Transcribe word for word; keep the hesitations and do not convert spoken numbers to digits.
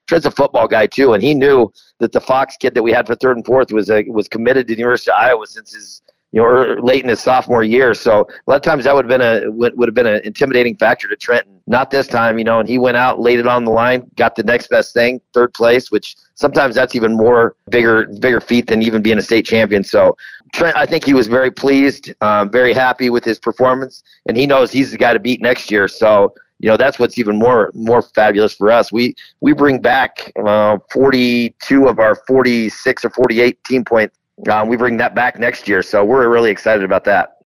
Trent's a football guy too, and he knew that the Fox kid that we had for third and fourth was a, was committed to the University of Iowa since his you know late in his sophomore year. So a lot of times that would have been a would, would have been an intimidating factor to Trenton. Not this time, you know. And he went out, laid it on the line, got the next best thing, third place, which sometimes that's even more bigger bigger feat than even being a state champion. So Trent, I think he was very pleased, um, very happy with his performance, and he knows he's the guy to beat next year. So, you know, that's what's even more more fabulous for us. We we bring back uh, forty-two of our forty-six or forty-eight team points. Um, we bring that back next year, so we're really excited about that.